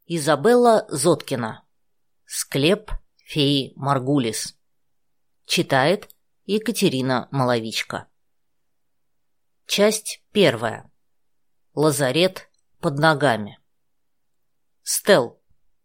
Изабелла Зоткина. Склеп феи Маргулис. Читает Екатерина Маловичка. Часть первая. Лазарет под ногами. Стелл.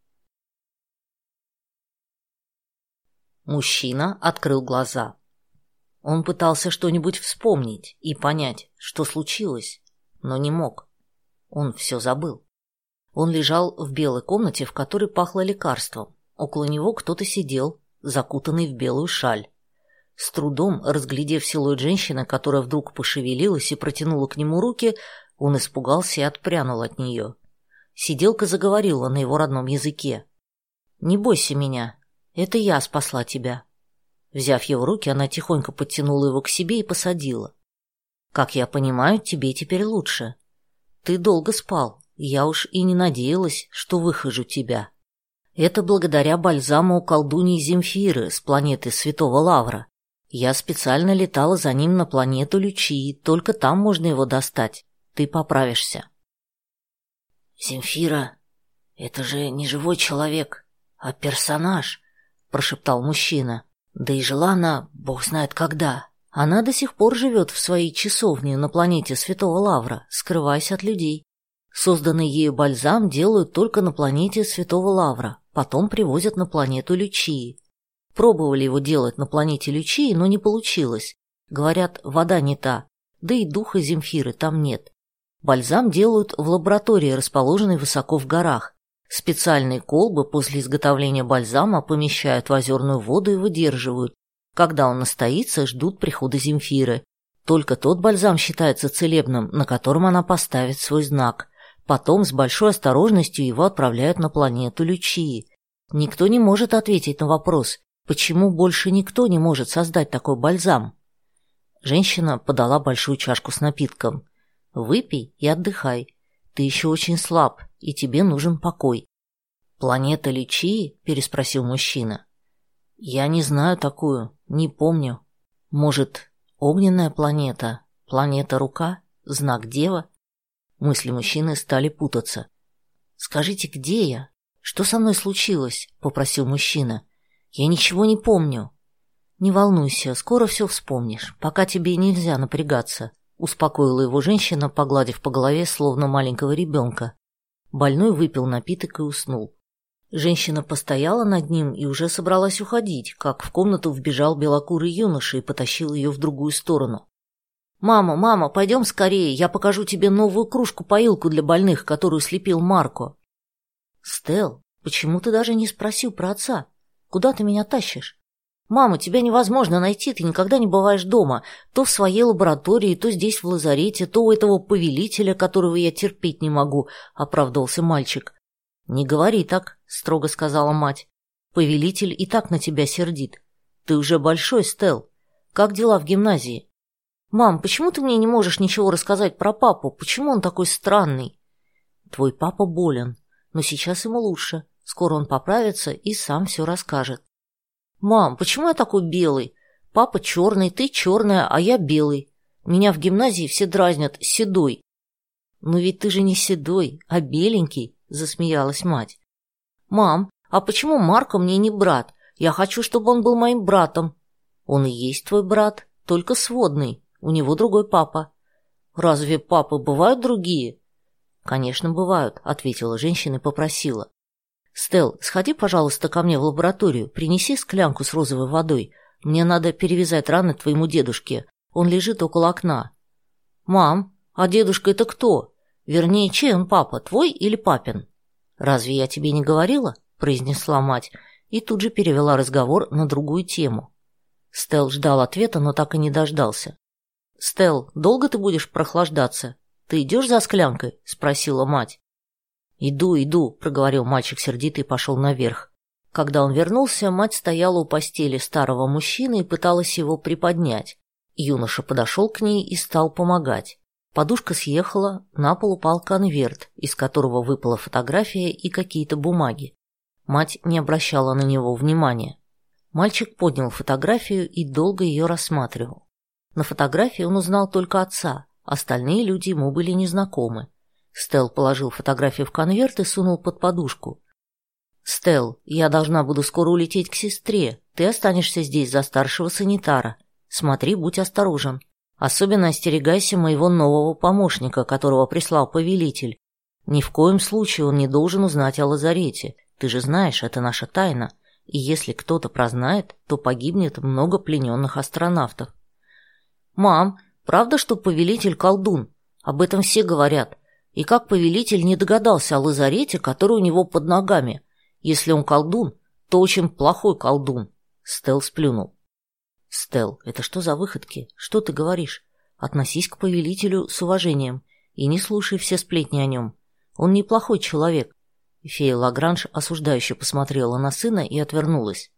Мужчина открыл глаза. Он пытался что-нибудь вспомнить и понять, что случилось, но не мог. Он все забыл. Он лежал в белой комнате, в которой пахло лекарством. Около него кто-то сидел, закутанный в белую шаль. С трудом разглядев силуэт женщины, которая вдруг пошевелилась и протянула к нему руки, он испугался и отпрянул от нее. Сиделка заговорила на его родном языке. «Не бойся меня, это я спасла тебя». Взяв его руки, она тихонько подтянула его к себе и посадила. «Как я понимаю, тебе теперь лучше. Ты долго спал. Я уж и не надеялась, что выхожу тебя. Это благодаря бальзаму у колдуньи Земфиры с планеты Святого Лавра. Я специально летала за ним на планету Лючии, только там можно его достать. Ты поправишься». «Земфира, это же не живой человек, а персонаж», — прошептал мужчина. «Да и жила она, бог знает когда. Она до сих пор живет в своей часовне на планете Святого Лавра, скрываясь от людей. Созданный ею бальзам делают только на планете Святого Лавра, потом привозят на планету Лючии. Пробовали его делать на планете Лючии, но не получилось. Говорят, вода не та, да и духа Земфиры там нет. Бальзам делают в лаборатории, расположенной высоко в горах. Специальные колбы после изготовления бальзама помещают в озерную воду и выдерживают. Когда он настоится, ждут прихода Земфиры. Только тот бальзам считается целебным, на котором она поставит свой знак. Потом с большой осторожностью его отправляют на планету Лючии. Никто не может ответить на вопрос, почему больше никто не может создать такой бальзам. Женщина подала большую чашку с напитком. «Выпей и отдыхай. Ты еще очень слаб, и тебе нужен покой». «Планета Лючии?» – переспросил мужчина. «Я не знаю такую, не помню. Может, огненная планета? Планета Рука? Знак Дева?» Мысли мужчины стали путаться. «Скажите, где я? Что со мной случилось?» – попросил мужчина. «Я ничего не помню». «Не волнуйся, скоро все вспомнишь, пока тебе нельзя напрягаться», – успокоила его женщина, погладив по голове, словно маленького ребенка. Больной выпил напиток и уснул. Женщина постояла над ним и уже собралась уходить, как в комнату вбежал белокурый юноша и потащил ее в другую сторону. «Мама, мама, пойдем скорее, я покажу тебе новую кружку-поилку для больных, которую слепил Марко». «Стелл, почему ты даже не спросил про отца? Куда ты меня тащишь?» «Мама, тебя невозможно найти, ты никогда не бываешь дома. То в своей лаборатории, то здесь в лазарете, то у этого повелителя, которого я терпеть не могу», — оправдывался мальчик. «Не говори так», — строго сказала мать. «Повелитель и так на тебя сердит. Ты уже большой, Стелл. Как дела в гимназии?» «Мам, почему ты мне не можешь ничего рассказать про папу? Почему он такой странный?» «Твой папа болен, но сейчас ему лучше. Скоро он поправится и сам все расскажет». «Мам, почему я такой белый? Папа черный, ты черная, а я белый. Меня в гимназии все дразнят седой». «Но ведь ты же не седой, а беленький», — засмеялась мать. «Мам, а почему Марко мне не брат? Я хочу, чтобы он был моим братом». «Он и есть твой брат, только сводный. У него другой папа». «Разве папы бывают другие?» «Конечно, бывают», — ответила женщина и попросила. «Стелл, сходи, пожалуйста, ко мне в лабораторию, принеси склянку с розовой водой. Мне надо перевязать раны твоему дедушке. Он лежит около окна». «Мам, а дедушка это кто? Вернее, чей он папа, твой или папин?» «Разве я тебе не говорила?» — произнесла мать и тут же перевела разговор на другую тему. Стелл ждал ответа, но так и не дождался. «Стелл, долго ты будешь прохлаждаться? Ты идешь за склянкой?» — спросила мать. «Иду», — проговорил мальчик сердито и пошел наверх. Когда он вернулся, мать стояла у постели старого мужчины и пыталась его приподнять. Юноша подошел к ней и стал помогать. Подушка съехала, на пол упал конверт, из которого выпала фотография и какие-то бумаги. Мать не обращала на него внимания. Мальчик поднял фотографию и долго ее рассматривал. На фотографии он узнал только отца, остальные люди ему были незнакомы. Стелл положил фотографию в конверт и сунул под подушку. «Стелл, я должна буду скоро улететь к сестре. Ты останешься здесь за старшего санитара. Смотри, будь осторожен. Особенно остерегайся моего нового помощника, которого прислал повелитель. Ни в коем случае он не должен узнать о лазарете. Ты же знаешь, это наша тайна. И если кто-то прознает, то погибнет много плененных астронавтов». «Мам, правда, что повелитель колдун? Об этом все говорят. И как повелитель не догадался о лазарете, который у него под ногами? Если он колдун, то очень плохой колдун». Стелл сплюнул. «Стелл, это что за выходки? Что ты говоришь? Относись к повелителю с уважением и не слушай все сплетни о нем. Он неплохой человек». Фея Лагранж осуждающе посмотрела на сына и отвернулась.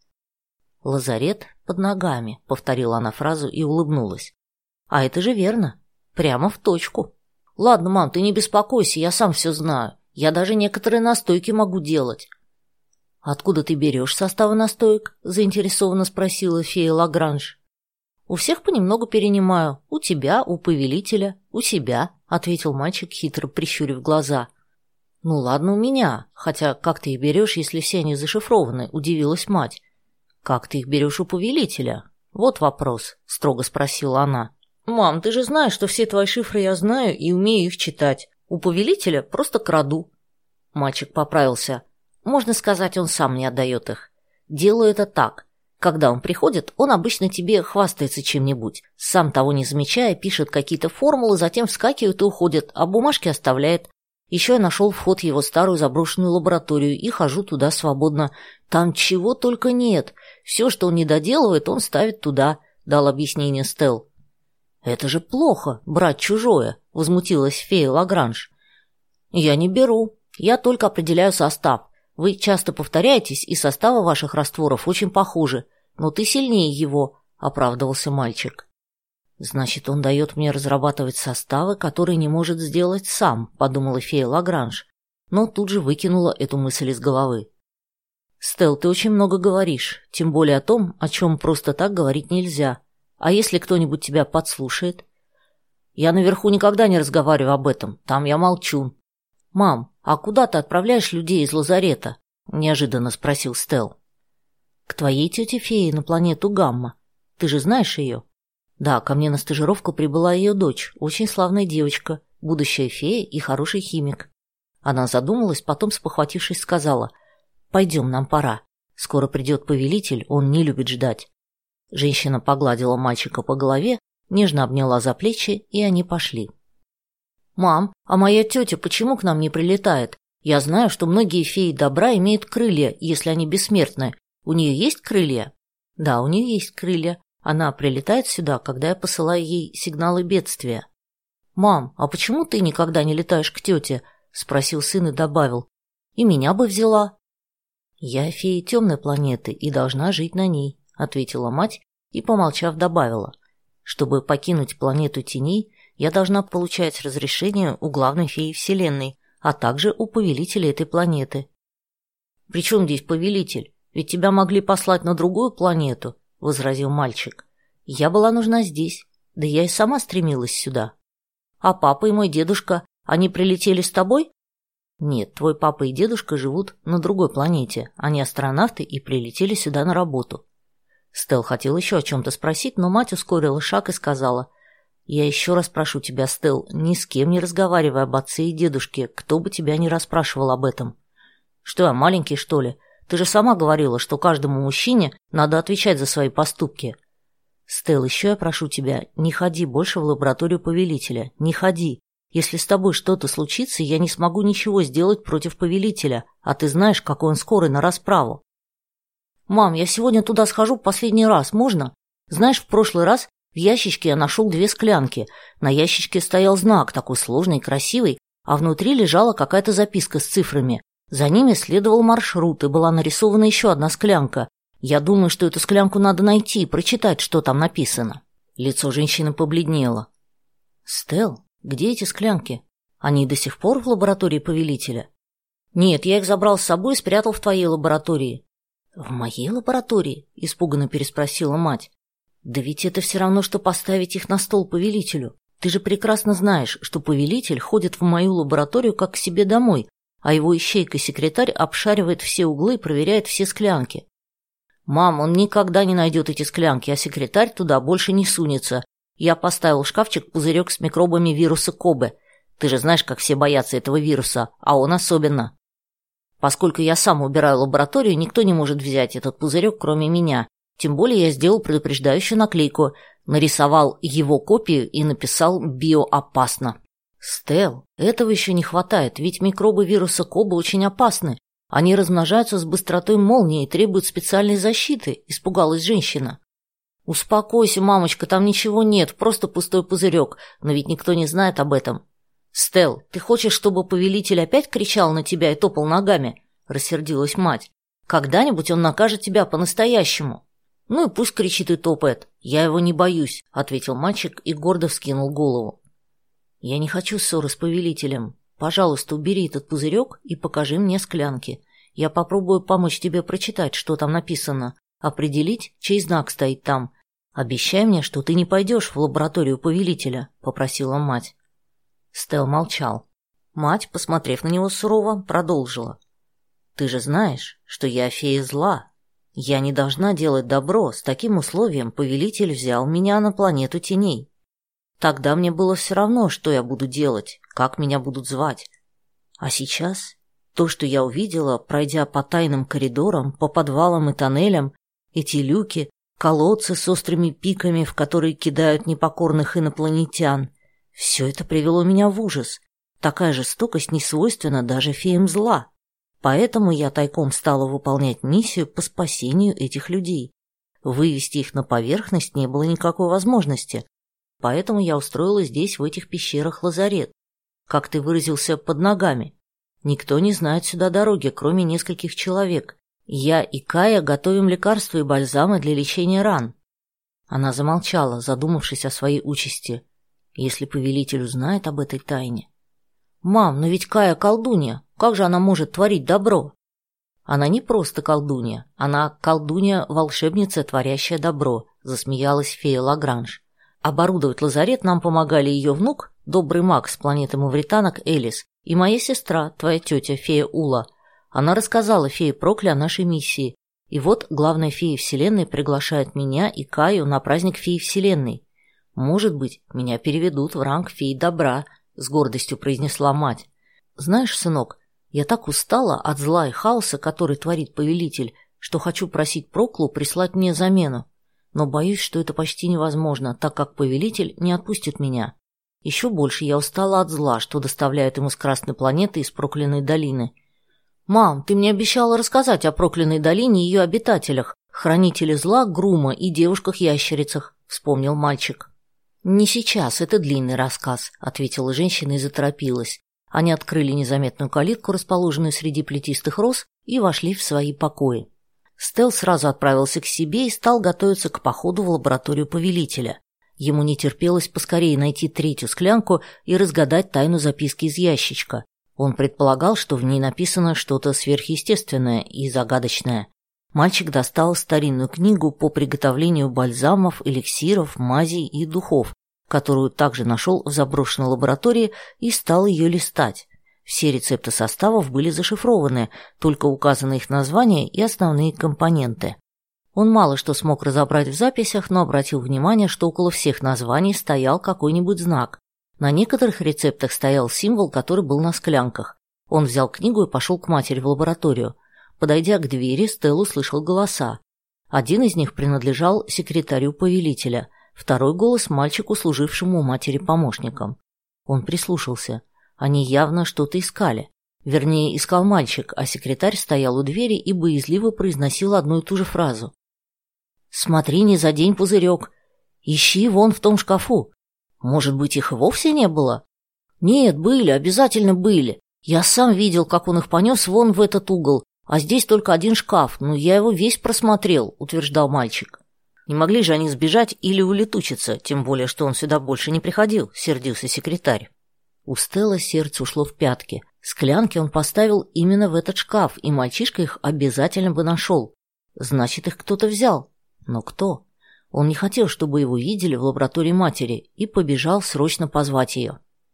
«Лазарет под ногами», — повторила она фразу и улыбнулась. «А это же верно. Прямо в точку. Ладно, мам, ты не беспокойся, я сам все знаю. Я даже некоторые настойки могу делать». «Откуда ты берешь составы настоек?» — заинтересованно спросила фея Лагранж. «У всех понемногу перенимаю. У тебя, у повелителя, у себя», — ответил мальчик, хитро прищурив глаза. «Ну ладно, у меня. Хотя как ты их берешь, если все они зашифрованы?» — удивилась мать. «Как ты их берешь у повелителя?» «Вот вопрос», — строго спросила она. «Мам, ты же знаешь, что все твои шифры я знаю и умею их читать. У повелителя просто краду». Мальчик поправился. «Можно сказать, он сам не отдает их. Делаю это так. Когда он приходит, он обычно тебе хвастается чем-нибудь. Сам того не замечая, пишет какие-то формулы, затем вскакивает и уходит, а бумажки оставляет. Еще я нашел вход в его старую заброшенную лабораторию и хожу туда свободно. Там чего только нет. Все, что он не доделывает, он ставит туда», — дал объяснение Стелл. «Это же плохо, брать чужое», — возмутилась фея Лагранж. «Я не беру. Я только определяю состав. Вы часто повторяетесь, и составы ваших растворов очень похожи. Но ты сильнее его», — оправдывался мальчик. «Значит, он дает мне разрабатывать составы, которые не может сделать сам», — подумала фея Лагранж, но тут же выкинула эту мысль из головы. «Стелл, ты очень много говоришь, тем более о том, о чем просто так говорить нельзя. А если кто-нибудь тебя подслушает?» «Я наверху никогда не разговариваю об этом, там я молчу». «Мам, а куда ты отправляешь людей из лазарета?» — неожиданно спросил Стелл. «К твоей тете Фее на планету Гамма. Ты же знаешь ее?» «Да, ко мне на стажировку прибыла ее дочь, очень славная девочка, будущая фея и хороший химик». Она задумалась, потом, спохватившись, сказала: «Пойдем, нам пора. Скоро придет повелитель, он не любит ждать». Женщина погладила мальчика по голове, нежно обняла за плечи, и они пошли. «Мам, а моя тетя почему к нам не прилетает? Я знаю, что многие феи добра имеют крылья, если они бессмертны. У нее есть крылья?» «Да, у нее есть крылья. Она прилетает сюда, когда я посылаю ей сигналы бедствия». «Мам, а почему ты никогда не летаешь к тете?» — спросил сын и добавил: «И меня бы взяла». «Я фея темной планеты и должна жить на ней», — ответила мать и, помолчав, добавила: «Чтобы покинуть планету теней, я должна получать разрешение у главной феи Вселенной, а также у повелителя этой планеты». «При чем здесь повелитель? Ведь тебя могли послать на другую планету», — возразил мальчик. «Я была нужна здесь, да я и сама стремилась сюда». «А папа и мой дедушка, они прилетели с тобой?» «Нет, твой папа и дедушка живут на другой планете. Они астронавты и прилетели сюда на работу». Стелл хотел еще о чем-то спросить, но мать ускорила шаг и сказала: «Я еще раз прошу тебя, Стелл, ни с кем не разговаривай об отце и дедушке, кто бы тебя ни расспрашивал об этом». «Что я, маленький, что ли? Ты же сама говорила, что каждому мужчине надо отвечать за свои поступки». «Стелл, еще я прошу тебя, не ходи больше в лабораторию повелителя, не ходи. Если с тобой что-то случится, я не смогу ничего сделать против повелителя, а ты знаешь, какой он скорый на расправу». «Мам, я сегодня туда схожу последний раз, можно? Знаешь, в прошлый раз в ящичке я нашел 2 склянки. На ящичке стоял знак, такой сложный и красивый, а внутри лежала какая-то записка с цифрами. За ними следовал маршрут, и была нарисована еще одна склянка. Я думаю, что эту склянку надо найти и прочитать, что там написано». Лицо женщины побледнело. «Стелл, где эти склянки? Они до сих пор в лаборатории повелителя?» «Нет, я их забрал с собой и спрятал в твоей лаборатории». «В моей лаборатории?» — испуганно переспросила мать. «Да ведь это все равно, что поставить их на стол повелителю. Ты же прекрасно знаешь, что повелитель ходит в мою лабораторию как к себе домой, а его ищейка-секретарь обшаривает все углы и проверяет все склянки. Мам, он никогда не найдет эти склянки, а секретарь туда больше не сунется. Я поставил в шкафчик пузырек с микробами вируса Кобе. Ты же знаешь, как все боятся этого вируса, а он особенно. Поскольку я сам убираю лабораторию, никто не может взять этот пузырек, кроме меня. Тем более я сделал предупреждающую наклейку, нарисовал его копию и написал «биоопасно». Стелл, этого еще не хватает, ведь микробы вируса Кобе очень опасны. Они размножаются с быстротой молнии и требуют специальной защиты, испугалась женщина. Успокойся, мамочка, там ничего нет, просто пустой пузырек, но ведь никто не знает об этом. Стелл, ты хочешь, чтобы повелитель опять кричал на тебя и топал ногами? Рассердилась мать. Когда-нибудь он накажет тебя по-настоящему. Ну и пусть кричит и топает. Я его не боюсь, ответил мальчик и гордо вскинул голову. Я не хочу ссоры с повелителем. Пожалуйста, убери этот пузырек и покажи мне склянки. Я попробую помочь тебе прочитать, что там написано, определить, чей знак стоит там. Обещай мне, что ты не пойдешь в лабораторию повелителя, попросила мать. Стелл молчал. Мать, посмотрев на него сурово, продолжила. Ты же знаешь, что я фея зла. Я не должна делать добро, с таким условием повелитель взял меня на планету теней. Тогда мне было все равно, что я буду делать, как меня будут звать. А сейчас то, что я увидела, пройдя по тайным коридорам, по подвалам и тоннелям, эти люки, колодцы с острыми пиками, в которые кидают непокорных инопланетян, все это привело меня в ужас. Такая жестокость не свойственна даже феям зла. Поэтому я тайком стала выполнять миссию по спасению этих людей. Вывести их на поверхность не было никакой возможности. Поэтому я устроила здесь, в этих пещерах, лазарет. Как ты выразился, под ногами. Никто не знает сюда дороги, кроме нескольких человек. Я и Кая готовим лекарства и бальзамы для лечения ран. Она замолчала, задумавшись о своей участи. Если повелитель узнает об этой тайне. «Мам, но ведь Кая колдунья. Как же она может творить добро?» «Она не просто колдунья. Она колдунья-волшебница, творящая добро», — засмеялась фея Лагранж. «Оборудовать лазарет нам помогали ее внук, добрый маг с планеты Мавританок Элис, и моя сестра, твоя тетя, фея Ула. Она рассказала фее Прокли о нашей миссии. И вот главная фея Вселенной приглашает меня и Каю на праздник феи Вселенной. Может быть, меня переведут в ранг феи добра», — с гордостью произнесла мать. «Знаешь, сынок, я так устала от зла и хаоса, который творит повелитель, что хочу просить Проклу прислать мне замену. Но боюсь, что это почти невозможно, так как повелитель не отпустит меня. Еще больше я устала от зла, что доставляют ему с Красной планеты из Проклятой долины. Мам, ты мне обещала рассказать о Проклятой долине и ее обитателях, хранителе зла, Грума и девушках-ящерицах», — вспомнил мальчик. «Не сейчас, это длинный рассказ», — ответила женщина и заторопилась. Они открыли незаметную калитку, расположенную среди плетистых роз, и вошли в свои покои. Стелл сразу отправился к себе и стал готовиться к походу в лабораторию повелителя. Ему не терпелось поскорее найти третью склянку и разгадать тайну записки из ящичка. Он предполагал, что в ней написано что-то сверхъестественное и загадочное. Мальчик достал старинную книгу по приготовлению бальзамов, эликсиров, мазей и духов, которую также нашел в заброшенной лаборатории, и стал ее листать. Все рецепты составов были зашифрованы, только указаны их названия и основные компоненты. Он мало что смог разобрать в записях, но обратил внимание, что около всех названий стоял какой-нибудь знак. На некоторых рецептах стоял символ, который был на склянках. Он взял книгу и пошел к матери в лабораторию. Подойдя к двери, Стелл услышал голоса. Один из них принадлежал секретарю повелителя, второй голос мальчику, служившему у матери помощником. Он прислушался. Они явно что-то искали. Вернее, искал мальчик, а секретарь стоял у двери и боязливо произносил одну и ту же фразу. «Смотри, не задень пузырек. Ищи вон в том шкафу. Может быть, их и вовсе не было?» «Нет, были, обязательно были. Я сам видел, как он их понес вон в этот угол, а здесь только один шкаф, но я его весь просмотрел», — утверждал мальчик. «Не могли же они сбежать или улетучиться, тем более, что он сюда больше не приходил», — сердился секретарь. У Стелла сердце ушло в пятки. Склянки он поставил именно в этот шкаф, и мальчишка их обязательно бы нашел. Значит, их кто-то взял. Но кто? Он не хотел, чтобы его видели в лаборатории матери, и побежал срочно позвать ее.